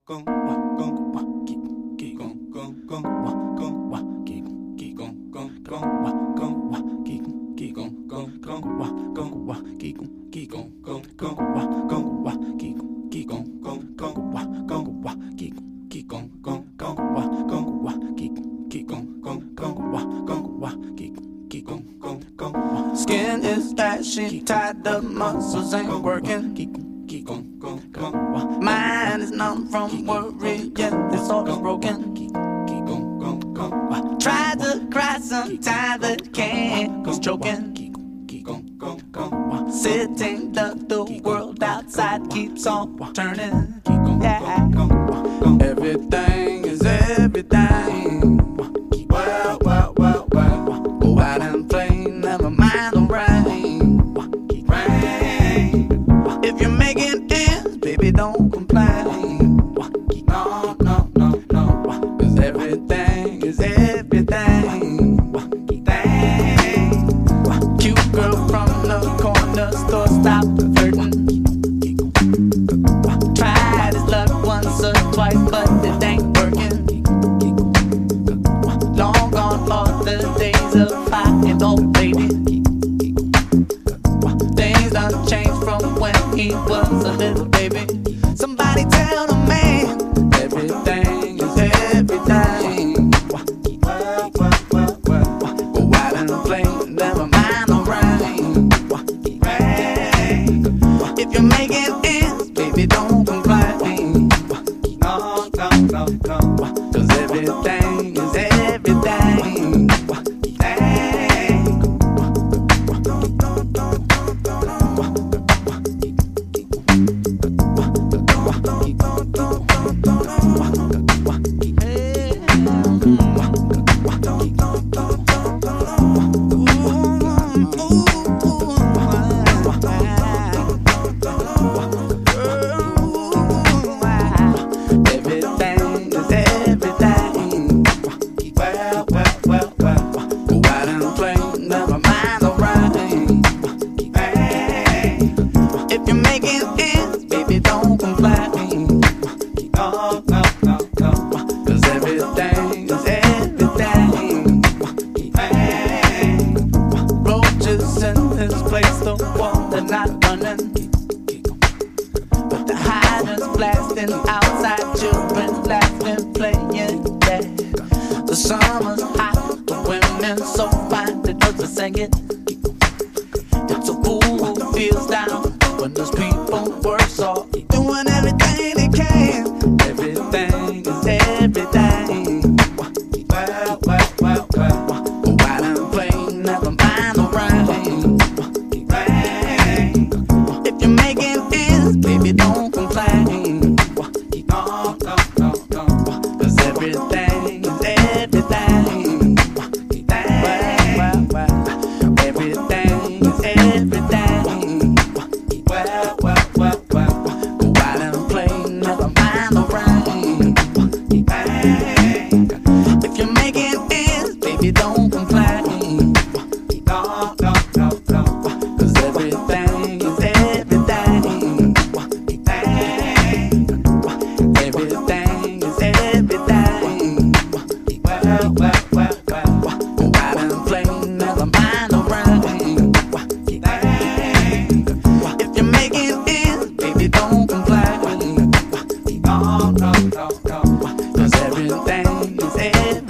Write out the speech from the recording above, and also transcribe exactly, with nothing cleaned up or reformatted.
Skin is ashy, tied up muscles ain't working. Mind is numb from worry, yet it's all broken. Try to cry sometimes but can't, cause choking. Sitting duck, the world outside keeps on turning. Yeah. Everything is everything. Well, well, well, well. Go out and play, never mind the rain. Rain. If you're making ends, baby, don't complain. No, no, no, no. Cause everything is everything. Cute girl from the corner store, stop flirting. Tried his luck once or twice, but it ain't working. Long gone all the days of high and old baby. Things done changed from when he was a little baby. Somebody tell the man everything is everything. Go out and play, never mind the rain. If you're making ends, baby, don't complain. No, no, no, no. Cause everything is everything. If you're making ends, baby, don't complain. No, no, no, no. Cause everything is everything. Roaches in this place, the water not running. But the hydrants blasting outside, children laughing, playing, yeah. The summer's hot, the women so fine, the birds are singing. It's a fool who feels down when those people work so doing everything they can. Everything is everything. Well, well, well, well. Go out and play, never mind the rain. Rain. If you're making ends, baby, don't complain. No, no, no, no. Cause everything is everything. Well, well, well. Everything is everything. Well, well, well, well. Go out and play, never mind the rain. If you're making ends, baby, don't complain. No, no, no, no. Cause everything is everything. Everything is everything. Well, well, well, well. Go out and play, never mind the rain. If you're making ends, baby, don't complain. No, no, no, no. Cause everything is everything.